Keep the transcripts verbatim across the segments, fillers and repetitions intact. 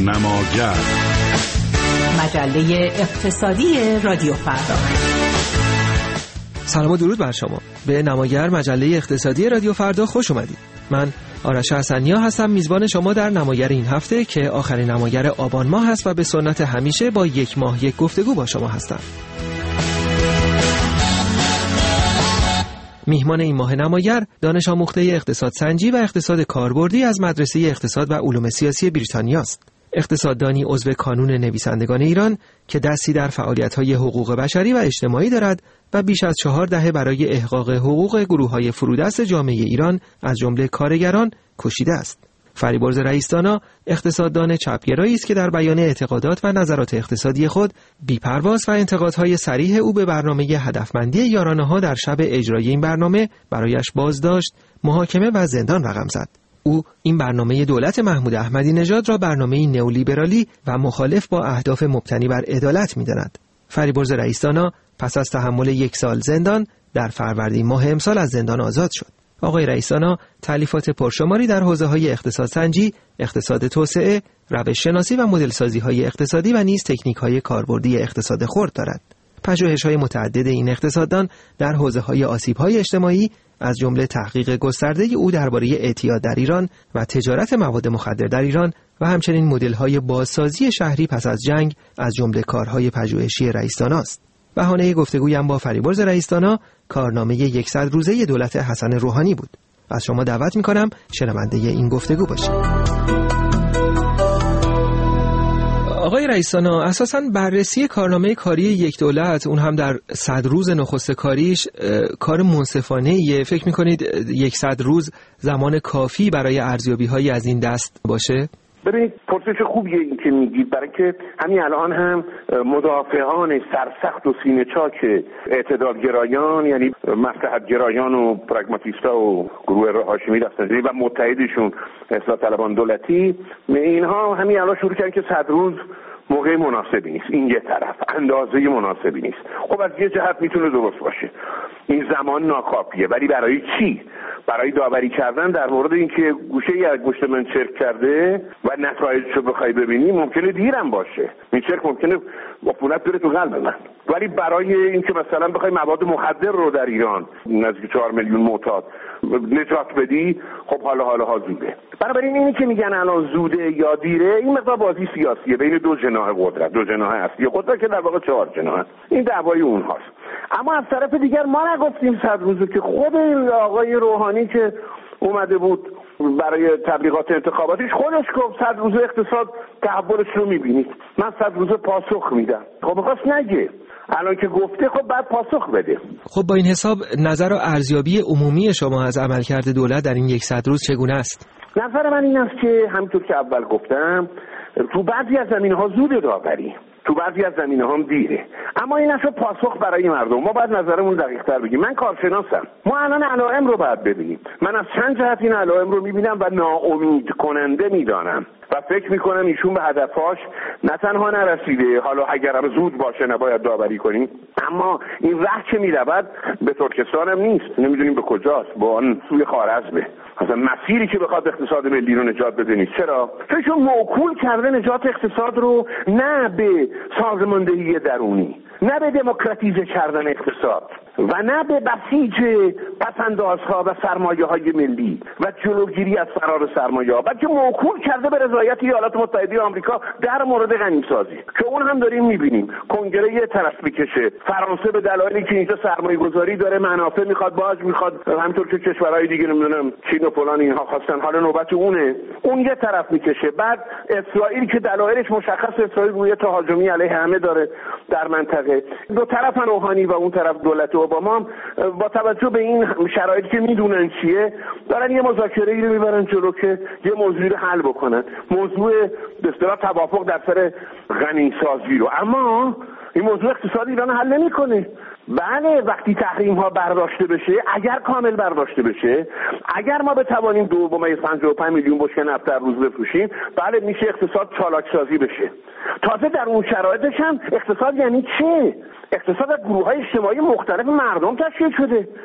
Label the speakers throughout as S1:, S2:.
S1: نماگر،
S2: مجله اقتصادی رادیو فردا.
S3: سلام و درود بر شما. به نماگر، مجله اقتصادی رادیو فردا خوش اومدید. من آرش حسنیا هستم، میزبان شما در نماگر این هفته که آخرین نماگر آبان ماه هست و به سنت همیشه با یک ماه یک گفتگو با شما هستم. میهمان این ماه نماگر دانش آموخته اقتصاد سنجی و اقتصاد کاربردی از مدرسه اقتصاد و علوم سیاسی بریتانیا است. اقتصاددانی عضو کانون نویسندگان ایران که دستی در فعالیت‌های حقوق بشری و اجتماعی دارد و بیش از چهار دهه برای احقاق حقوق گروه‌های فرودست جامعه ایران از جمله کارگران کشیده است. فریبرز رئیس‌دانا اقتصاددان چپگرایی است که در بیان اعتقادات و نظرات اقتصادی خود بی‌پرواز و انتقادهای صریح او به برنامه هدفمندی یارانه‌ها در شب اجرای این برنامه برایش بازداشت، محاکمه و زندان رقم زد. او این برنامه دولت محمود احمدی نژاد را برنامه نئولیبرالی و مخالف با اهداف مبتنی بر عدالت می‌داند. فریبرز رئیس‌دانا پس از تحمل یک سال زندان در فروردین ماه امسال از زندان آزاد شد. آقای رئیس‌دانا تألیفات پرشماری در حوزه‌های اقتصاد سنجی، اقتصاد توسعه، روش شناسی و مدل سازی‌های اقتصادی و نیز تکنیک‌های کاربردی اقتصاد خرد دارد. پژوهش‌های متعدد این اقتصاددان در حوزه‌های آسیب‌های اجتماعی از جمله تحقیق گسترده او درباره اعتیاد در ایران و تجارت مواد مخدر در ایران و همچنین مدل‌های بازسازی شهری پس از جنگ از جمله کارهای پژوهشی رئیس‌دانا است. بهانه گفتگویم با فریبرز رئیس‌دانا کارنامه صد روزه دولت حسن روحانی بود. از شما دعوت می‌کنم شنونده این گفتگو باشید. آقای رئیس‌دانا، اساساً بررسی کارنامه کاری یک دولت، اون هم در صد روز نخست کاریش، کار منصفانه‌ایه. فکر می‌کنید صد روز زمان کافی برای ارزیابی‌های از این دست باشه؟
S4: ببینید، پرسش خوبیه این که میگید، برای که همین الان هم مدافعان سرسخت و سینه چاک اعتدالگرایان، یعنی مصلحت‌گرایان و پراگماتیستا و گروه هاشمی رفسنجانی و متحدشون اصلاح طلبان دولتی، اینها همین الان شروع کردن که صد روز موقع مناسبی نیست. این یه طرف اندازه مناسبی نیست. خب از یه جهت میتونه درست باشه، این زمان ناکافیه، ولی برای چی؟ برای داوری کردن در مورد اینکه گوشه ای از گوشت من چرک کرده و نتایجشو بخوای ببینی ممکنه دیرم باشه. این چرک ممکنه عفونت بره تو قلب من، ولی برای اینکه مثلا بخوای مواد مخدر رو در ایران نزدیک چهار میلیون معتاد نجات بدی، خب حالا حالا ها زوده. بنابراین اینی که میگن الان زوده یا دیره، این مقدار بازی سیاسیه بین دو جناح قدرت، دو جناح اصلی قدرت که در واقع چهار جناح. این دعوای اونهاست. اما از طرف دیگر ما نگفتیم صد روزه، که خود این آقای روحانی که اومده بود برای تبلیغات انتخاباتیش خودش گفت صد روز اقتصاد تحولش رو میبینید، من صد روز پاسخ میدم. خب میخواست نگه، الان که گفته خب بعد پاسخ بده.
S3: خب با این حساب نظر و ارزیابی عمومی شما از عملکرد دولت در این صد روز چگونه است؟
S4: نظر من این است که همونطور که اول گفتم، تو بعضی از زمینه‌ها زوده داوری، تو بعضی از زمینه‌ها هم دیره، اما این اصلا پاسخ برای مردم. ما باید نظرمون دقیق‌تر بگیم. من کارشناسم، ما الان علائم رو باید ببینیم. من از چند جهت این علائم رو می‌بینم و ناامید کننده می‌دانم و فکر می‌کنم ایشون به هدفاش نه تنها نرسیده، حالا اگرم زود باشه نباید داوری کنیم، اما این راه که می‌رود به ترکستان هم نیست، نمی‌دونیم به کجاست، با آن سوی خوارزمه. مثلا مسیری که بخواد اقتصاد ملی رو نجات بده نیست. چرا؟ چون موکول کرده نجات اقتصاد رو نه به سازماندهی درونی، نه به دموکراتیزه کردن اقتصاد و نه به بسیج پسندازها و سرمایه‌های ملی و جلوگیری از فرار سرمایه‌ها، بلکه موکول کرده به رضایت ایالات متحده آمریکا در مورد غنیسازی که اون هم داریم می‌بینیم. کنگره یه طرف می‌کشه، فرانسه به دلایلی که اینجا سرمایه‌گذاری داره، منافع می‌خواد، باج می‌خواد، همینطور که کشورهای دیگه نمی‌دونم چین و فلان اینها خواستن، حالا نوبت اونه، اون یه طرف می‌کشه. بعد اسرائیل که دلایلش مشخص، اسرائیل روی تهاجمی علیه همه داره در منطقه. دو طرف روحانی و اون طرف دولت اوباما با توجه به این شرایطی که میدونن چیه، دارن یه مذاکره‌ای رو میبرن جلو که یه موضوعی رو حل بکنن، موضوع به اصطلاح توافق در سر غنیسازی رو. اما این موضوع اقتصادی ایران حل نمیکنه. بله، وقتی تحریم ها برداشته بشه، اگر کامل برداشته بشه، اگر ما بتوانیم دو ممیز پنجاه و پنج میلیون بشکه نفت در روز بفروشیم، بله میشه اقتصاد چالاک سازی بشه. تازه در اون شرایطش هم اقتصاد یعنی چه؟ اقتصاد از گروه‌های اجتماعی مختلف مردم تشکیل شده.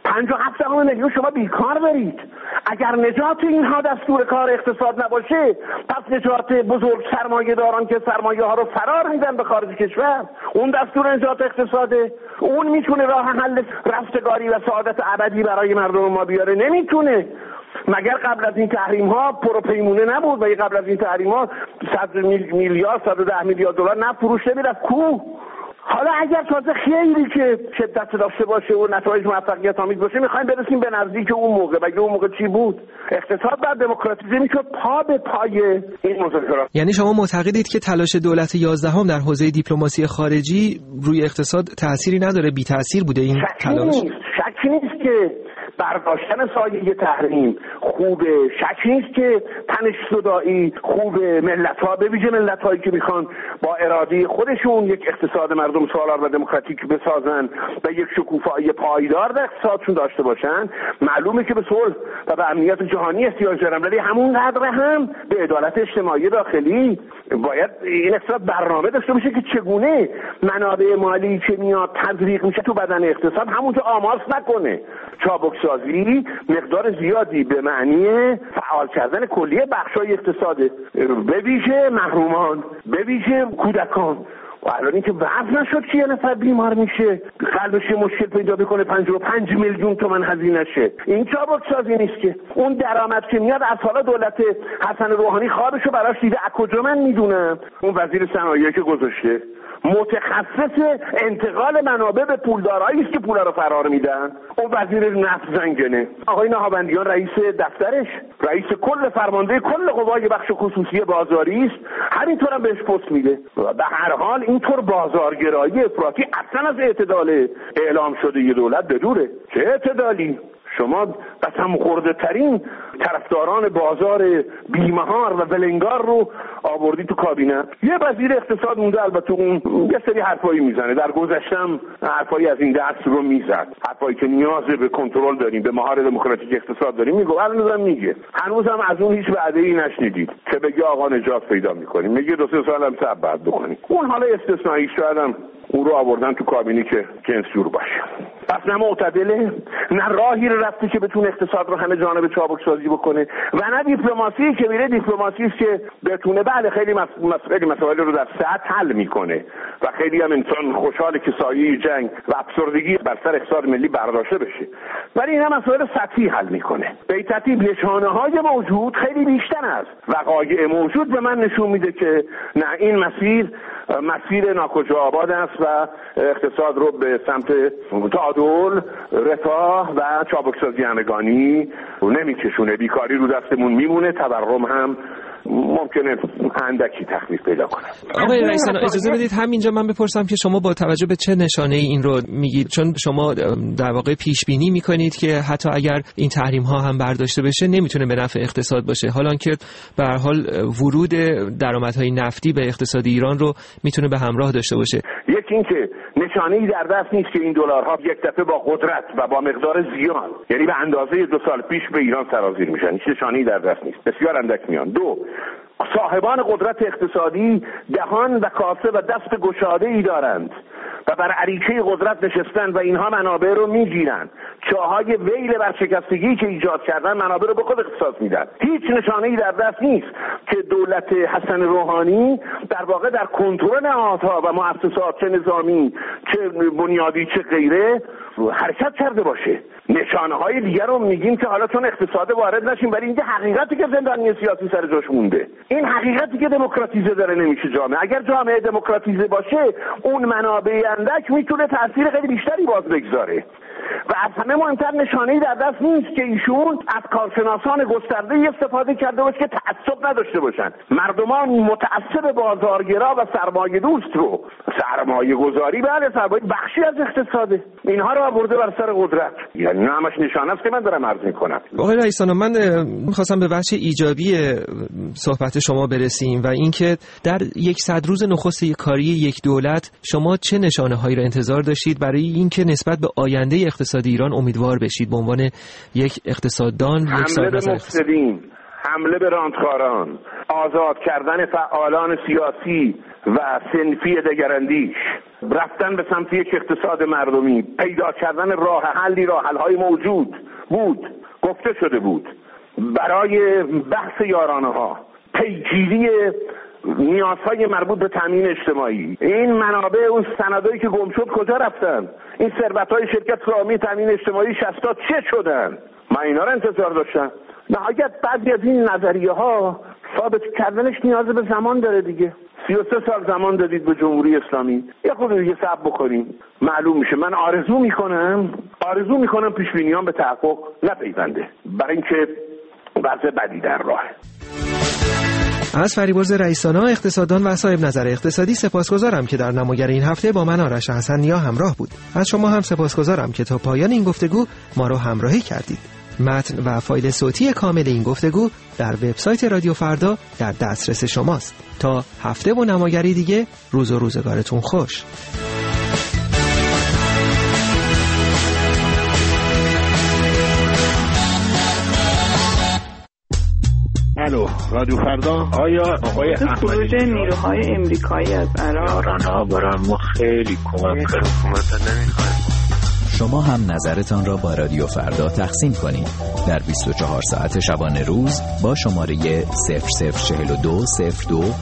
S4: پنجاه و هفت میلیون شما بیکار دارید. اگر نجات اینها دستور کار اقتصاد نباشه، پس نجات بزرگ سرمایه داران که سرمایه ها رو فرار میدن به خارج کشور، اون دستور نجات اقتصاده. اون میتونه راه حل رستگاری و سعادت ابدی برای مردم ما بیاره؟ نمیتونه. مگر قبل از این تحریم ها پروپیمونه نبود؟ و قبل از این تحریم ها صد میلیارد صد و ده میلیارد دلار نفت فروش نمیرفت کو؟ حالا اگر تازه خیلی که شدت داشته باشه و نتایج موفقیت آمیز باشه میخوایم برسیم به نزدیک اون موقع. مگه اون موقع چی بود؟ اقتصاد بعد دموکراتیزه میشد پا به پای این مذاکرات.
S3: یعنی شما معتقدید که تلاش دولت یازدهم در حوزه دیپلماسی خارجی روی اقتصاد تأثیری نداره، بی تأثیر بوده این تلاش؟
S4: شکی نیست که برداشتن سایه تحریم خوبه، شک نیست که تنش صدایی خوبه. ملت‌ها به ویژه ملت‌هایی که میخوان با اراده خودشون یک اقتصاد مردم سالار و دموکراتیک بسازن و یک شکوفایی پایدار در اقتصادشون داشته باشن، معلومه که به صلح و به امنیت جهانی احتیاج دارن، ولی همون قدر هم به عدالت اجتماعی داخلی باید این اقتصاد برنامه داشته باشه که چگونه منابع مالی که میاد تزریق میشه تو بدن اقتصاد همونجا آماس نکنه. چابک سازی مقدار زیادی به معنی فعال کردن کلیه بخشای اقتصاد، به ویژه محرومان، به ویژه کودکان. و الان اینکه وضع نشد که یه نفر بیمار میشه قلبش مشکل پیدا بکنه پنجاه و پنج میلیون تومان هزینه شه، این چابک سازی نیست که. اون درآمد که میاد از حالا دولت حسن روحانی خوابشو براش دیده، از کجا من میدونم؟ اون وزیر صنایع که گذاشته متخصص انتقال منابع به پولدارایی است که پولا رو فرار میدن. اون وزیر نفت زنگنه. آقای نهاوندیان رئیس دفترش، رئیس کل فرمانده کل قوای بخش خصوصی بازاری است، همینطور هم بهش پست میده. به هر حال اینطور بازارگرایی افراطی اصلا از اعتدال اعلام شده یه دولت بدوره. چه اعتدالی؟ شما قسم خورده ترین طرفداران بازار بیمهار و ولنگار رو آوردی تو کابینه. یه وزیر اقتصاد مونده، البته اون یه سری حرفایی میزنه، در گذشتم حرفایی از این دست رو میزد، حرفایی که نیاز به کنترل داریم، به مهار دموکراتیک اقتصاد داریم میگه، هنوزم میگه. هنوزم از اون هیچ وعده‌ای نشنیدید که بگه آقا نجات پیدا میکنیم. میگه دو سه سال هم صبر بعد بکنیم. اون حالا استثنایی شاید هم اون رو آوردن تو کابینه که جنس جور باشه. پس نه معتدله، نه راهی رو رفته که بتونه اقتصاد رو همه جانبه چابک سازی بکنه، و نه دیپلماسی که میره دیپلماسی است که بتونه بله خیلی مسائل مسائل رو در سطح حل میکنه و خیلی هم انسان خوشحاله که سایه جنگ و افسردگی بر سر اقتصاد ملی برداشته بشه، ولی این هم مسائل سطحی حل میکنه. به این ترتیب نشانه‌های موجود خیلی بیشتر است. وقایع موجود به من نشون میده که نه، این مسیر مسیر ناکجا آباد است و اقتصاد رو به سمت تعادل، رفاه و چابکسازی همگانی نمیکشونه. بیکاری رو دستمون میمونه، تورم هم ممکنه اندکی تخفیف پیدا کنه.
S3: آقای رئیسان اجازه بدید همینجا من بپرسم که شما با توجه به چه نشانه این رو میگید؟ چون شما در واقع پیش بینی میکنید که حتی اگر این تحریم ها هم برداشته بشه نمیتونه به نفع اقتصاد باشه، حالا که به هر حال ورود درآمدهای نفتی به اقتصاد ایران رو میتونه به همراه داشته باشه.
S4: یکی این که نشانه‌ای در دست نیست که این دلارها یک دفعه با قدرت و با مقدار زیاد، یعنی به اندازه دو سال پیش، به ایران سرازیر میشن. هیچ نشانه‌ای در دست نیست، بسیار اندک میان. دو، صاحبان قدرت اقتصادی دهان و کاسه و دست گشاده ای دارند و بر اریکه قدرت نشستن و اینها منابع رو میگیرن. چاهای ویل برشکستگی که ایجاد کردن منابع رو به خود اختصاص میدن. هیچ نشانه‌ای در دست نیست که دولت حسن روحانی در واقع در کنترل نهادها و مؤسسات چه نظامی چه بنیادی چه غیره حرکت کرده باشه. نشانه‌های دیگر رو میگیم که حالا چون اقتصاد وارد نشیم، ولی این حقیقتی که زندانی سیاسی سر جاش مونده، این حقیقتی که دموکراتیزه داره نمیشه جامعه. اگر جامعه دموکراتیزه باشه، اون منابع اندک میتونه تاثیر خیلی بیشتری باز بگذاره. و از همه مهمتر نشانه‌ای در دست نیست که ایشون از کارشناسان گسترده استفاده کرده باشه که تعصب نداشته باشن. مردمان متعصب بازارگرا و سرمایه دوست رو، سرمایه گذاری بله سرمایه بخشی از اقتصاده، اینها رو آورده بر سر قدرت. یعنی همش نشانه است که من دارم عرض می‌کنم.
S3: آقای رئیسان، من می‌خواستم به بخش ایجابی صحبت شما برسیم و اینکه در صد روز نخست کاری یک دولت شما چه نشانه‌هایی را انتظار داشتید برای اینکه نسبت به آینده اقتصاد ایران امیدوار بشید به عنوان یک اقتصاددان؟ یک
S4: حمله به مفسدین، حمله به راندخاران، آزاد کردن فعالان سیاسی و صنفی دگراندیش، رفتن به سمت یک اقتصاد مردمی، پیدا کردن راه حلی، راه حل‌های موجود بود، گفته شده بود برای بحث یارانه ها، پیگیری نیازهای مربوط به تامین اجتماعی. این منابع اون سندایی که گم شد کجا رفتن؟ این ثروت‌های شرکت سهامی تامین اجتماعی شصت چه شدن؟ من اینا رو انتظار داشتم. نهایت بعضی از این نظریه ها ثابت کردنش نیاز به زمان داره دیگه. سی و سه سال زمان دادید به جمهوری اسلامی، یه خود دیگه صبر بکنیم معلوم میشه. من آرزو میکنم آرزو میکنم پیش بینیام به تحقق نپیونده، برای اینکه وضع بدی در راهه.
S3: از فریبرز رئیسانا، اقتصاددان و صاحب نظر اقتصادی سپاسگزارم که در نماگر این هفته با من آرش حسن نیا همراه بود. از شما هم سپاسگزارم که تا پایان این گفتگو ما رو همراهی کردید. متن و فایل صوتی کامل این گفتگو در وبسایت رادیو فردا در دسترس شماست. تا هفته و نماگری دیگه، روز و روزگارتون خوش.
S4: الو، رادیو فردا. آیا آقای
S1: خروج نیروهای امریکایی از عراق
S5: ایران‌ها برای ما خیلی کمک کرد. حکومت نمی‌خواد.
S6: شما هم نظرتان را با رادیو فردا تقسیم کنید در بیست و چهار ساعت شبانه روز با شماره صفر صفر چهل و دو صفر دو